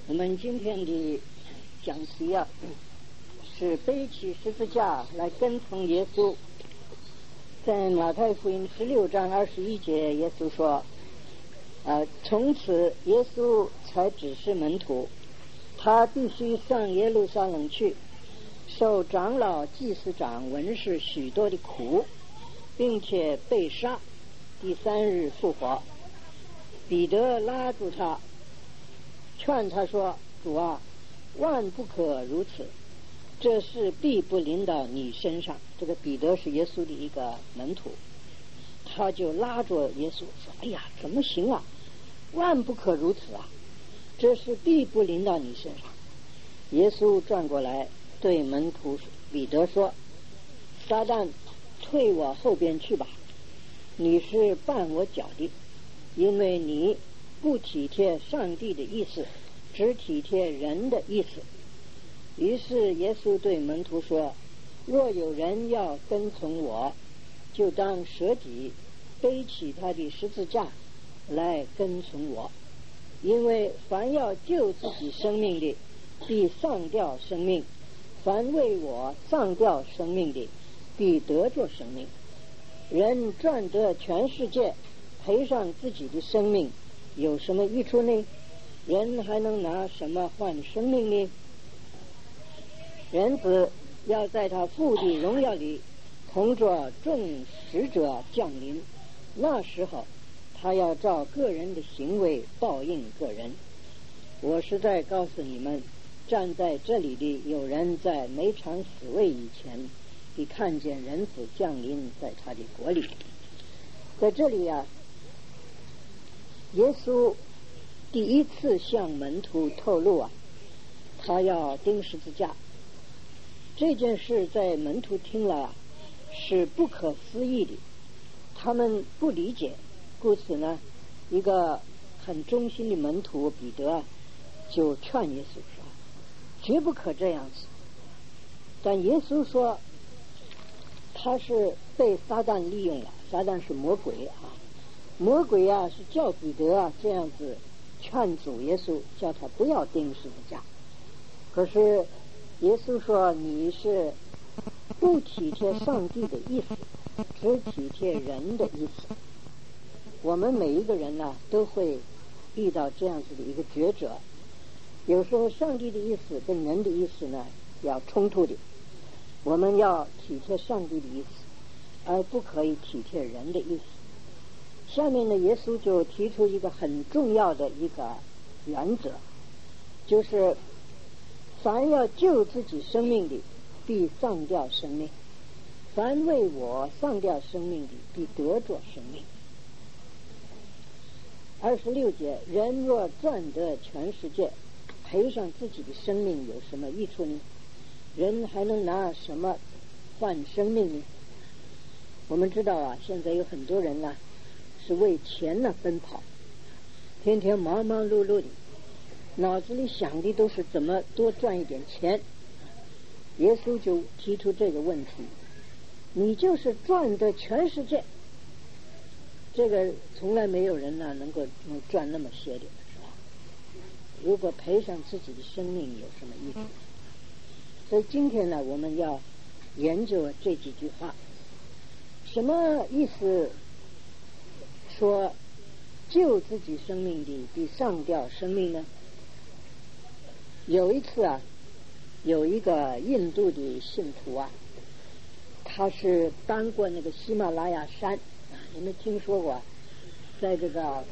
我们今天的讲题是背起十字架来跟从耶稣。在马太福音16章21节，耶稣说从此耶稣才指示门徒，他必须上耶路撒冷去，受长老、祭司长、文士许多的苦，并且被杀，第3日复活。彼得拉住他，劝他说：主啊，万不可如此，这事必不临到你身上。这个彼得是耶稣的一个门徒，他就拉着耶稣说：哎呀，怎么行啊，万不可如此啊，这事必不临到你身上。耶稣转过来对门徒彼得说：撒旦，退我后边去吧，你是绊我脚的，因为你不体贴上帝的意思，只体贴人的意思。于是耶稣对门徒说：若有人要跟从我，就当舍己，背起他的十字架来跟从我。因为凡要救自己生命的，必丧掉生命；凡为我丧掉生命的，必得着生命。人赚得全世界，赔上自己的生命，有什么益处呢？人还能拿什么换生命呢？人子要在他父的荣耀里同着众使者降临，那时候他要照个人的行为报应个人。我实在告诉你们，站在这里的有人在每场死位以前必看见人子降临在他的国里。在这里耶稣第一次向门徒透露他要钉十字架。这件事在门徒听了是不可思议的，他们不理解，故此呢，一个很忠心的门徒彼得就劝耶稣说：绝不可这样子。但耶稣说他是被撒旦利用了，撒旦是魔鬼魔鬼是叫彼得这样子劝阻耶稣，叫他不要钉十字架。可是耶稣说你是不体贴上帝的意思，只体贴人的意思。我们每一个人都会遇到这样子的一个抉择，有时候上帝的意思跟人的意思要冲突的，我们要体贴上帝的意思，而不可以体贴人的意思。下面呢，耶稣就提出一个很重要的一个原则，就是凡要救自己生命的，必丧掉生命；凡为我丧掉生命的，必得着生命。26节，人若赚得全世界，赔上自己的生命，有什么益处呢？人还能拿什么换生命呢？我们知道现在有很多人是为钱奔跑，天天忙忙碌碌的，脑子里想的都是怎么多赚一点钱。耶稣就提出这个问题，你就是赚得全世界，这个从来没有人能够赚那么些的，是吧？如果赔上自己的生命，有什么意思？所以今天我们要研究这几句话，什么意思？说救自己生命的比丧掉生命呢？有一次有一个印度的信徒他是搬过那个喜马拉雅山你们听说过，在这个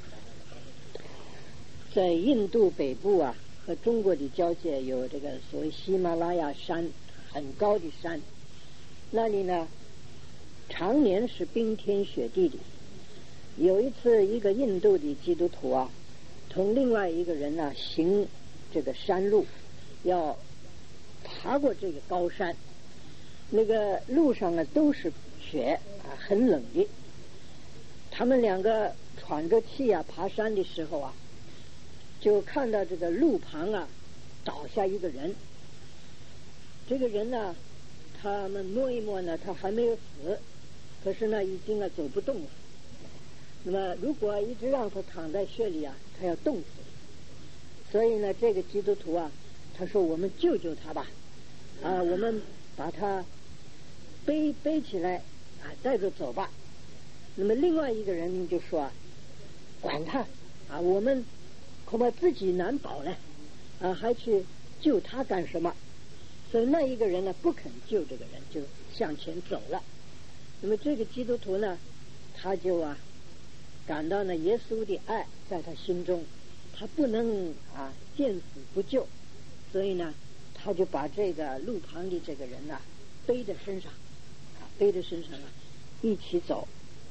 在印度北部和中国的交界有这个所谓喜马拉雅山，很高的山，那里呢常年是冰天雪地的。有一次一个印度的基督徒同另外一个人行这个山路，要爬过这个高山，那个路上都是雪很冷的。他们两个喘着气爬山的时候就看到这个路旁倒下一个人。这个人他们摸一摸他还没有死，可是已经走不动了。那么如果一直让他躺在雪里他要冻死。 所以呢，这个基督徒啊，他说我们救救他吧，我们把他背起来带着走吧。那么另外一个人就说管他我们恐怕自己难保呢，还去救他干什么？所以那一个人呢不肯救这个人，就向前走了。那么这个基督徒呢，他就感到呢耶稣的爱在他心中，他不能见死不救，所以呢他就把这个路旁的这个人背在身上一起走。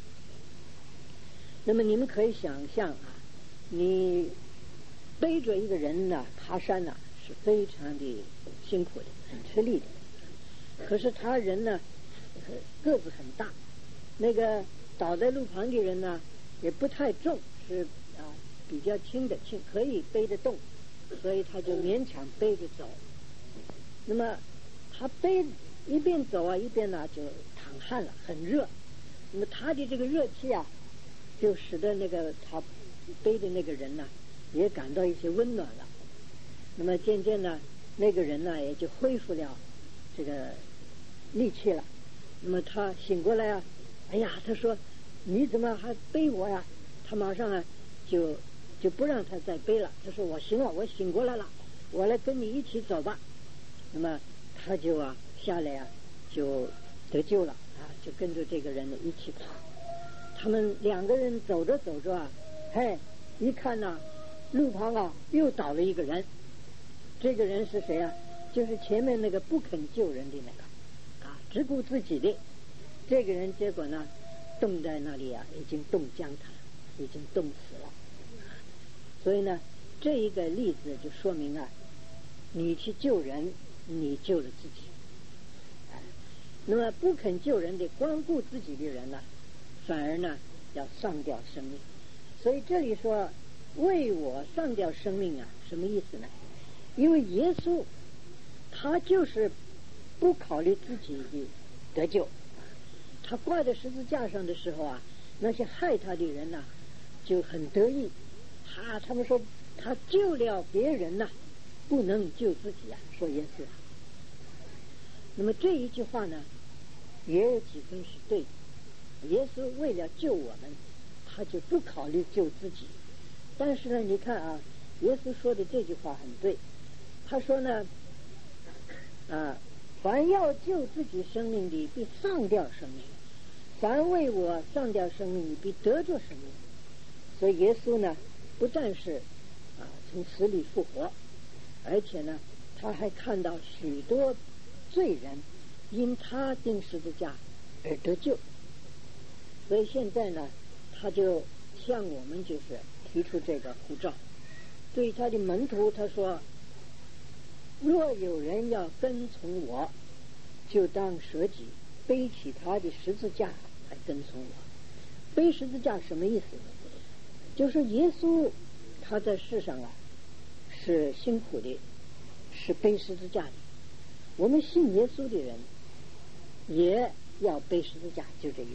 那么你们可以想象你背着一个人爬山是非常的辛苦的，很吃力的。可是他人呢个子很大，那个倒在路旁的人呢也不太重，是比较轻，可以背得动，所以他就勉强背着走。那么他一边走一边就淌汗了，很热。那么他的这个热气就使得那个他背的那个人也感到一些温暖了。那么渐渐呢，那个人也就恢复了这个力气了。那么他醒过来哎呀，他说你怎么还背我呀？他马上就不让他再背了。他说我行了，我醒过来了，我来跟你一起走吧。那么他就下来就得救了就跟着这个人一起跑。他们两个人走着走着一看路旁又倒了一个人。这个人是谁就是前面那个不肯救人的那个只顾自己的这个人。结果呢冻在那里已经冻僵他了，已经冻死了。所以呢这一个例子就说明你去救人，你救了自己。那么不肯救人的光顾自己的人反而呢要丧掉生命。所以这里说为我丧掉生命什么意思呢？因为耶稣他就是不考虑自己的得救。他挂在十字架上的时候那些害他的人就很得意，他们说他救了别人不能救自己说耶稣。那么这一句话呢也有几分是对的。耶稣为了救我们，他就不考虑救自己。但是呢你看耶稣说的这句话很对。他说呢凡要救自己生命的必丧掉生命，凡为我丧掉生命的必得着生命。所以耶稣呢不但是从死里复活，而且呢他还看到许多罪人因他钉十字架而得救。所以现在呢他就向我们就是提出这个呼召。对他的门徒他说，若有人要跟从我，就当舍己，背起他的十字架来跟从我。背十字架什么意思？就是耶稣他在世上是辛苦的，是背十字架的。我们信耶稣的人也要背十字架，就这意思。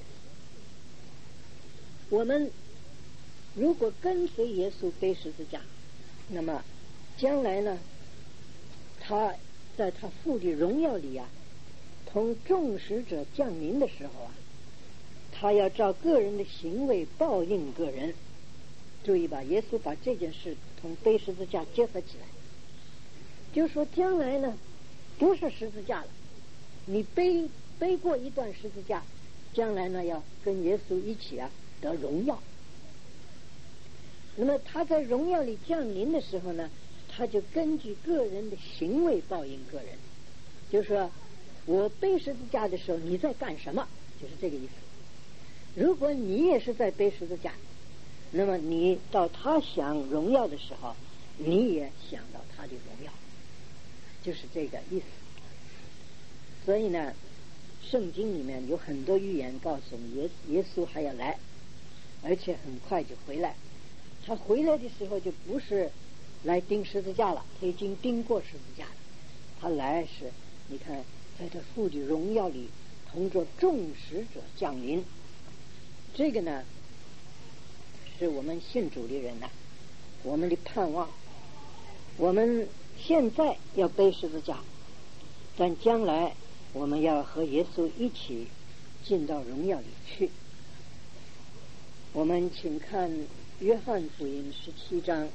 我们如果跟随耶稣背十字架，那么将来呢他在他父的荣耀里同众使者降临的时候他要照个人的行为报应个人。注意吧，耶稣把这件事同背十字架结合起来，就说将来呢不是十字架了，你背过一段十字架，将来呢要跟耶稣一起得荣耀。那么他在荣耀里降临的时候呢，他就根据个人的行为报应个人。就是说我背十字架的时候你在干什么，就是这个意思。如果你也是在背十字架，那么你到他享荣耀的时候，你也享到他的荣耀，就是这个意思。所以呢圣经里面有很多预言告诉我们耶稣还要来，而且很快就回来。他回来的时候就不是来钉十字架了，他已经钉过十字架了。他来是你看在他父的荣耀里同着众使者降临。这个呢是我们信主的人我们的盼望。 我们现在要背十字架，但将来我们要和耶稣一起进到荣耀里去。我们请看约翰福音17章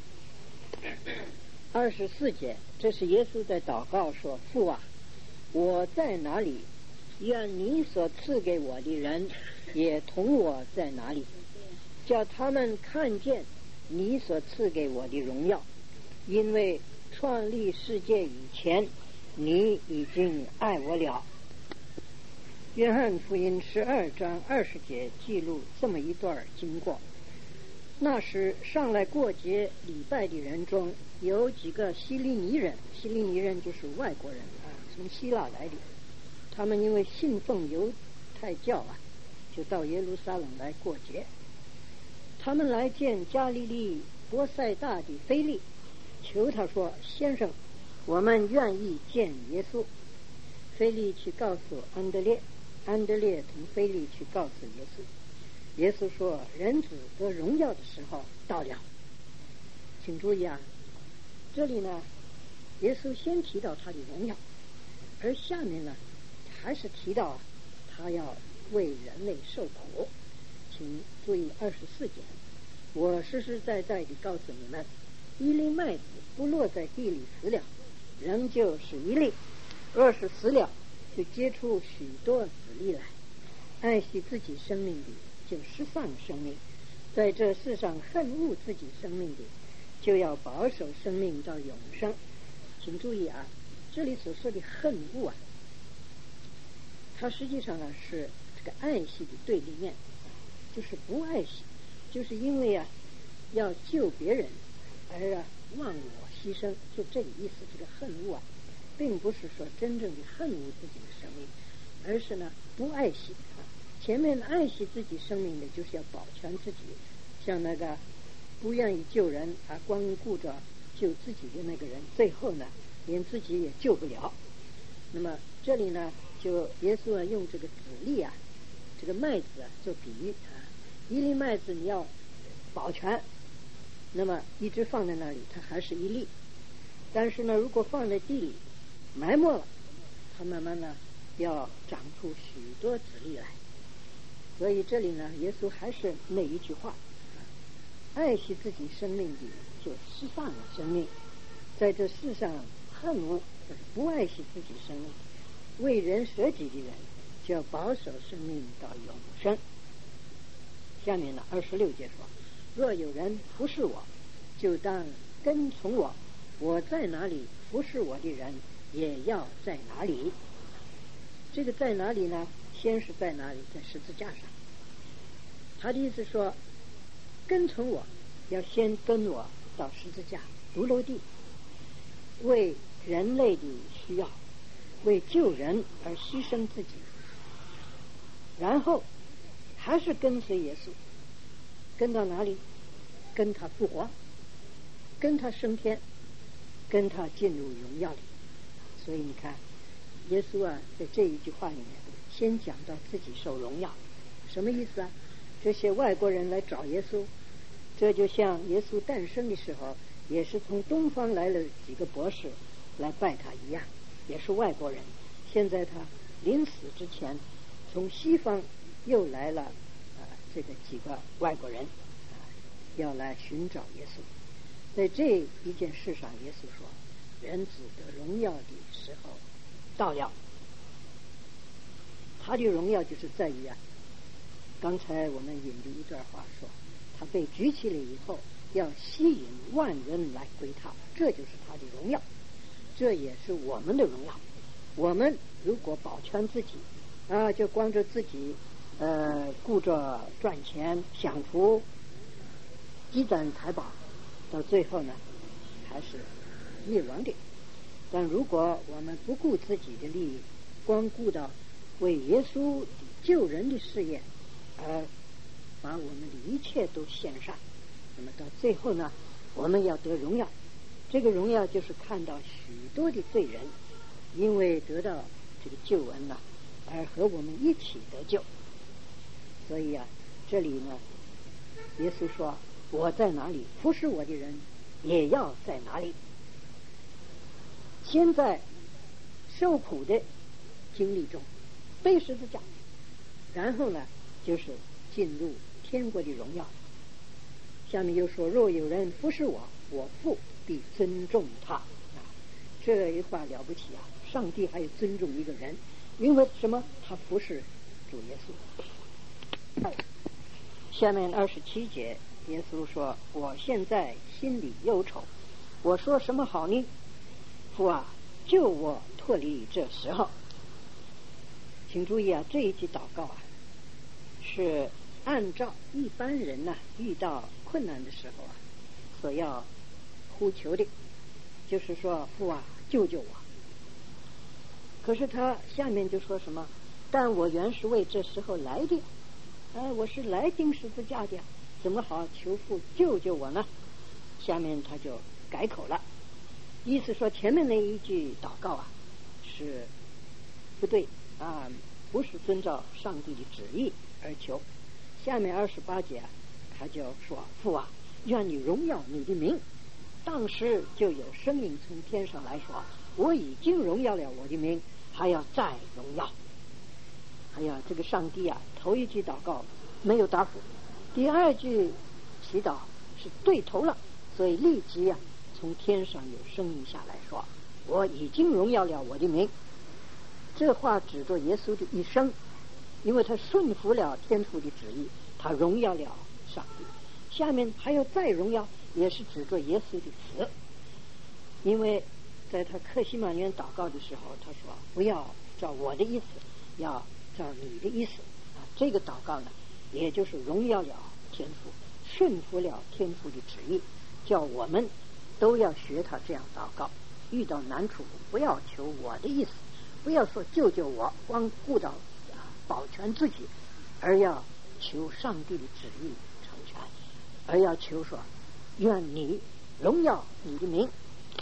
24节，这是耶稣在祷告说：父啊，我在哪里，愿你所赐给我的人也同我在哪里，叫他们看见你所赐给我的荣耀，因为创立世界以前你已经爱我了。约翰福音12章20节记录这么一段经过。那时上来过节礼拜的人中有几个希利尼人，希利尼人就是外国人啊，从希腊来的。他们因为信奉犹太教就到耶路撒冷来过节。他们来见加利利伯赛大的腓力，求他说：先生，我们愿意见耶稣。腓力去告诉安德烈，安德烈同腓力去告诉耶稣。耶稣说：人子得荣耀的时候到了。请注意这里呢，耶稣先提到他的荣耀，而下面呢还是提到他要为人类受苦。请注意24节，我实实在在地告诉你们，一粒麦子不落在地里死了，仍旧是一粒；若是死了，就结出许多子粒来。爱惜自己生命的，就失丧生命；在这世上恨恶自己生命的，就要保守生命到永生。请注意这里所说的恨恶它实际上是这个爱惜的对立面，就是不爱惜，就是因为要救别人而忘我牺牲，就这个意思。这个恨恶并不是说真正的恨恶自己的生命，而是呢不爱惜前面爱惜自己生命的，就是要保全自己，像那个不愿意救人光顾着救自己的那个人，最后呢连自己也救不了。那么这里呢，就耶稣用这个子粒这个麦子做比喻一粒麦子你要保全，那么一直放在那里它还是一粒，但是呢如果放在地里埋没了，它慢慢呢要长出许多子粒来。所以这里呢，耶稣还是那一句话：爱惜自己生命的，就失丧了生命。在这世上恨恶不爱惜自己生命，为人舍己的人，就要保守生命到永生。下面呢26节说：若有人服侍我，就当跟从我，我在哪里，服侍我的人也要在哪里。这个在哪里呢？先是在哪里？在十字架上。他的意思说，跟从我要先跟我到十字架独楼地，为人类的需要，为救人而牺牲自己，然后还是跟随耶稣，跟到哪里？跟他复活，跟他升天，跟他进入荣耀里。所以你看耶稣在这一句话里面先讲到自己受荣耀，什么意思这些外国人来找耶稣，这就像耶稣诞生的时候也是从东方来了几个博士来拜他一样，也是外国人。现在他临死之前从西方又来了这个几个外国人要来寻找耶稣。在这一件事上，耶稣说人子得荣耀的时候到了。他的荣耀就是在于刚才我们引的一段话说，他被举起来以后要吸引万人来归他，这就是他的荣耀，这也是我们的荣耀。我们如果保全自己就光着自己顾着赚钱享福积攒财宝，到最后呢还是灭亡的。但如果我们不顾自己的利益，光顾到为耶稣救人的事业而把我们的一切都献上，那么到最后呢我们要得荣耀。这个荣耀就是看到许多的罪人因为得到这个救恩而和我们一起得救。所以这里呢耶稣说我在哪里，服侍我的人也要在哪里。 先在受苦的经历中背十字架，然后呢就是进入天国的荣耀。下面又说，若有人服侍我，我父必尊重他。这一话了不起啊！上帝还有尊重一个人，因为什么？他服侍主耶稣。下面27节，耶稣说，我现在心里忧愁，我说什么好呢？父啊，救我脱离这时候。请注意啊，这一句祷告啊，是按照一般人呢遇到困难的时候啊所要呼求的，就是说，父啊，救救我。可是他下面就说什么？但我原是为这时候来的，我是来钉十字架的，怎么好求父救救我呢？下面他就改口了，意思说前面那一句祷告啊是不对啊，不是遵照上帝的旨意而求。下面28节他就说，父啊，愿你荣耀你的名。当时就有声音从天上来说，我已经荣耀了我的名，还要再荣耀。哎呀，这个上帝啊，头一句祷告没有答复，第二句祈祷是对头了，所以立即啊从天上有声音下来说，我已经荣耀了我的名。这话指着耶稣的一生，因为他顺服了天父的旨意，他荣耀了上帝。下面还要再荣耀，也是指着耶稣的死，因为在他客西马园祷告的时候，他说不要照我的意思，要照你的意思啊。这个祷告呢，也就是荣耀了天父，顺服了天父的旨意，叫我们都要学他这样祷告。遇到难处不要求我的意思，不要说救救我，光顾到保全自己，而要求上帝的旨意成全，而要求说愿你荣耀你的名。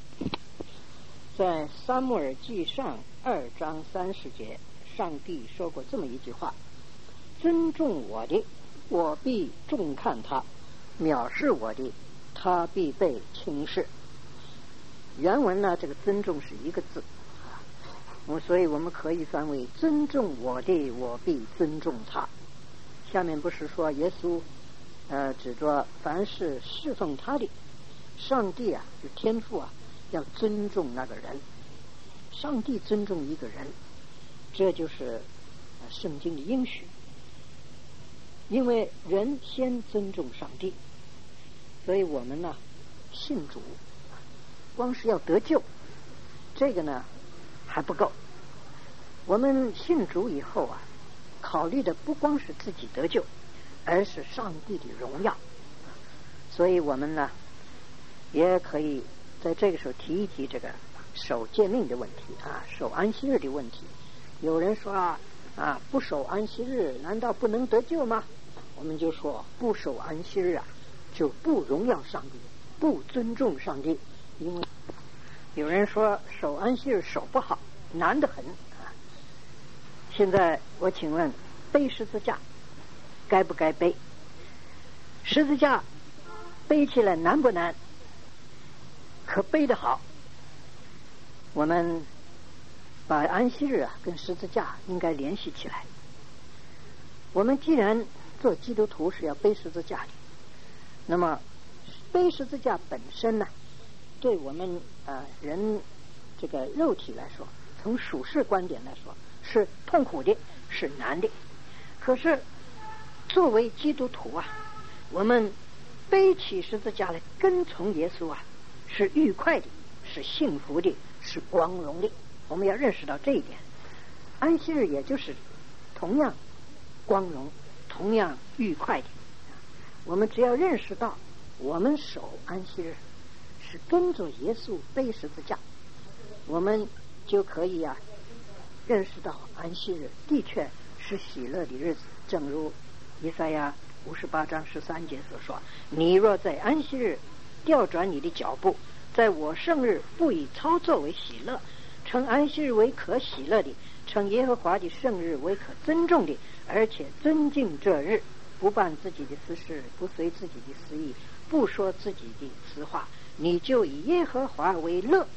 在撒母耳记上2章30节，上帝说过这么一句话，尊重我的，我必重看他；藐视我的，他必被轻视。原文呢，这个尊重是一个字，所以我们可以翻为尊重我的，我必尊重他。下面不是说耶稣指着凡是侍奉他的上帝啊，就天父啊，要尊重那个人。上帝尊重一个人，这就是圣经的应许。因为人先尊重上帝，所以我们呢信主，光是要得救，这个呢还不够。我们信主以后啊，考虑的不光是自己得救，而是上帝的荣耀。所以我们呢也可以在这个时候提一提这个守诫命的问题啊，守安息日的问题。有人说不守安息日难道不能得救吗？我们就说不守安息日啊，就不荣耀上帝，不尊重上帝。因为有人说守安息日守不好，难得很啊。现在我请问，背十字架该不该背？十字架背起来难不难？可背得好。我们把安息日跟十字架应该联系起来。我们既然做基督徒是要背十字架的，那么背十字架本身呢，对我们人这个肉体来说，从属世观点来说是痛苦的，是难的。可是作为基督徒啊，我们背起十字架来跟从耶稣啊，是愉快的，是幸福的，是光荣的。我们要认识到这一点。安息日也就是同样光荣，同样愉快的。我们只要认识到我们守安息日是跟着耶稣背十字架，我们就可以认识到安息日的确是喜乐的日子。正如以赛亚58章13节所说，你若在安息日调转你的脚步，在我圣日不以操作为喜乐，称安息日为可喜乐的，称耶和华的圣日为可尊重的，而且尊敬这日，不办自己的私事，不随自己的私意，不说自己的私话，你就以耶和华为乐，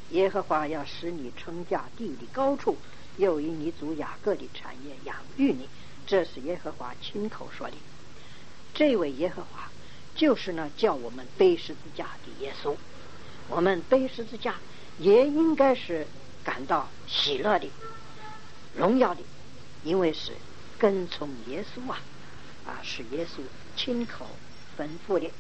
耶和华要使你乘驾地的高处，又以你祖雅各的产业养育你。这是耶和华亲口说的。这位耶和华就是那叫我们背十字架的耶稣。我们背十字架也应该是感到喜乐的、荣耀的，因为是跟从耶稣是耶稣亲口吩咐的。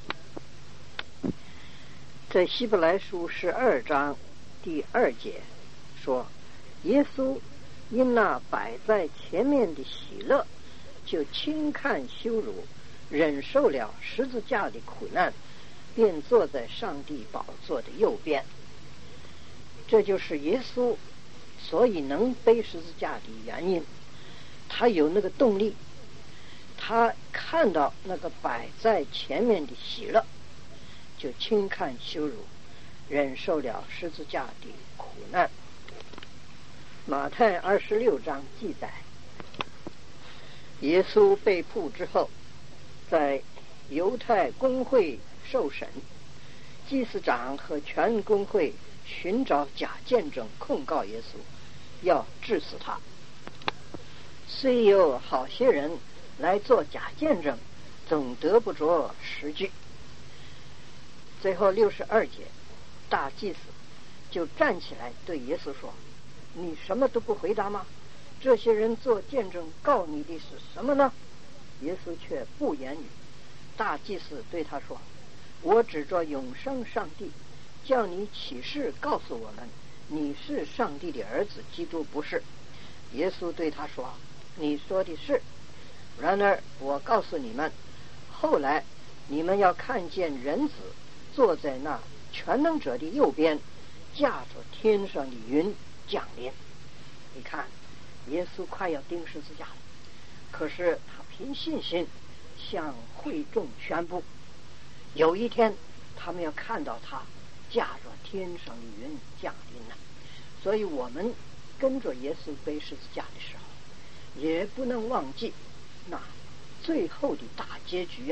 在希伯来书12章第2节说，耶稣因那摆在前面的喜乐，就轻看羞辱，忍受了十字架的苦难，便坐在上帝宝座的右边。这就是耶稣所以能背十字架的原因。他有那个动力，他看到那个摆在前面的喜乐，就轻看羞辱，忍受了十字架的苦难。马太26章记载，耶稣被捕之后，在犹太公会受审，祭司长和全公会寻找假见证控告耶稣，要治死他。虽有好些人来做假见证，总得不着实据。最后62节，大祭司就站起来对耶稣说，你什么都不回答吗？这些人做见证告你的是什么呢？耶稣却不言语。大祭司对他说，我指着永生上帝，叫你起誓告诉我们，你是上帝的儿子，基督不是。耶稣对他说，你说的是，然而我告诉你们，后来你们要看见人子坐在那全能者的右边，驾着天上的云降临。你看，耶稣快要钉十字架了，可是他凭信心向会众宣布，有一天他们要看到他驾着天上的云降临了。所以我们跟着耶稣背十字架的时候，也不能忘记那最后的大结局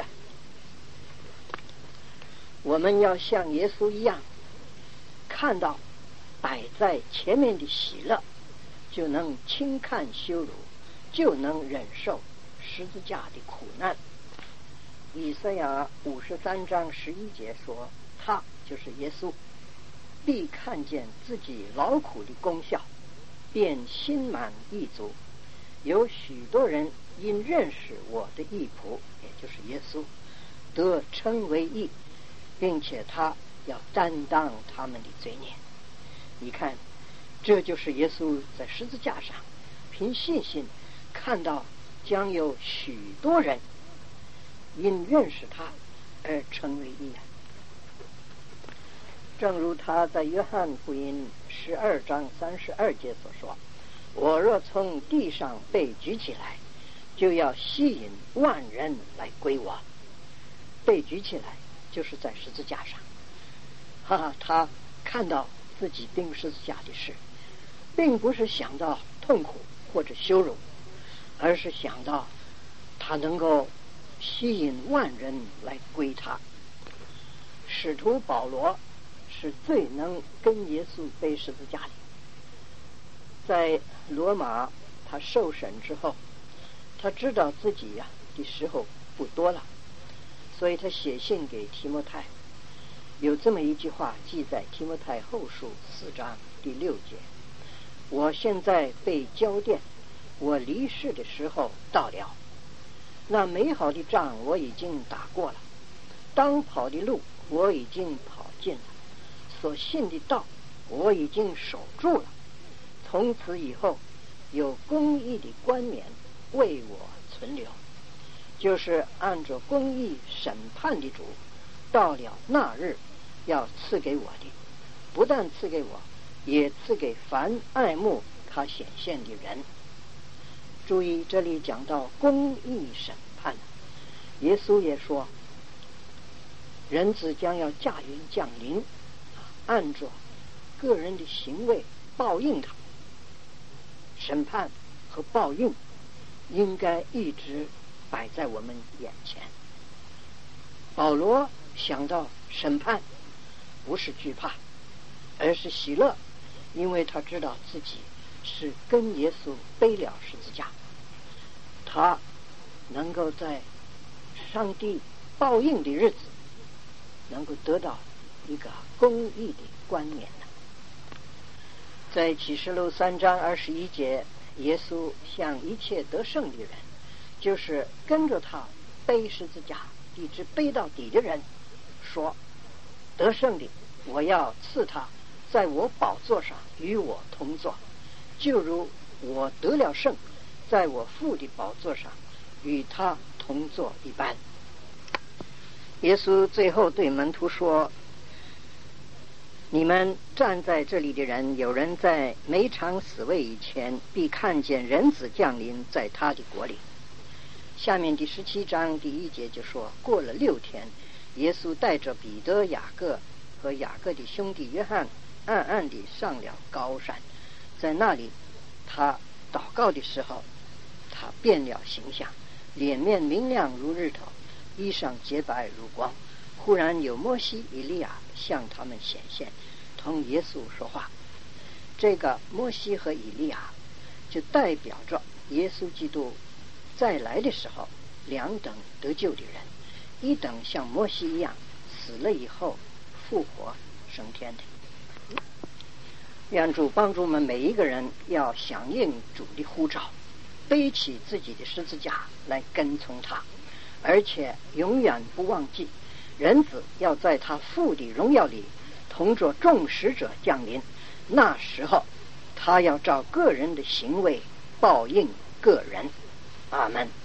我们要像耶稣一样，看到摆在前面的喜乐，就能轻看羞辱，就能忍受十字架的苦难。以赛亚53章11节说，他就是耶稣，必看见自己劳苦的功效，便心满意足。有许多人因认识我的义仆，也就是耶稣，得称为义，并且他要担当他们的罪孽。你看，这就是耶稣在十字架上凭信心看到将有许多人因认识他而成为义正如他在约翰福音12章32节所说，我若从地上被举起来，就要吸引万人来归我。被举起来就是在十字架上他看到自己钉十字架的事，并不是想到痛苦或者羞辱，而是想到他能够吸引万人来归他。使徒保罗是最能跟耶稣背十字架的。在罗马他受审之后，他知道自己的时候不多了，所以他写信给提摩太，有这么一句话记在提摩太后书4章第6节，我现在被交奠，我离世的时候到了，那美好的仗我已经打过了，当跑的路我已经跑尽了，所信的道我已经守住了，从此以后有公义的冠冕为我存留，就是按照公义审判的主，到了那日要赐给我的，不但赐给我，也赐给凡爱慕他显现的人。注意，这里讲到公义审判，耶稣也说，人子将要驾云降临，按着个人的行为报应他。审判和报应应该一直摆在我们眼前。保罗想到审判，不是惧怕， 而是喜乐，因为他知道自己是跟耶稣背了十字架，他能够在上帝报应的日子能够得到一个公义的冠冕。在启示录3章21节，耶稣向一切得胜的人，就是跟着他背十字架一直背到底的人说，得胜的我要赐他在我宝座上与我同坐，就如我得了胜，在我父的宝座上与他同坐一般。耶稣最后对门徒说，你们站在这里的人，有人在每场死位以前必看见人子降临在他的国里。下面第17章第1节就说，过了6天，耶稣带着彼得、雅各和雅各的兄弟约翰暗暗地上了高山，在那里他祷告的时候，他变了形象，脸面明亮如日头，衣裳洁白如光。忽然有摩西、以利亚向他们显现，同耶稣说话。这个摩西和以利亚就代表着耶稣基督再来的时候2等得救的人，一等像摩西一样死了以后复活升天的。愿主帮助我们每一个人要响应主的呼召，背起自己的十字架来跟从他，而且永远不忘记人子要在他父的荣耀里同着众使者降临，那时候他要照个人的行为报应个人。阿们。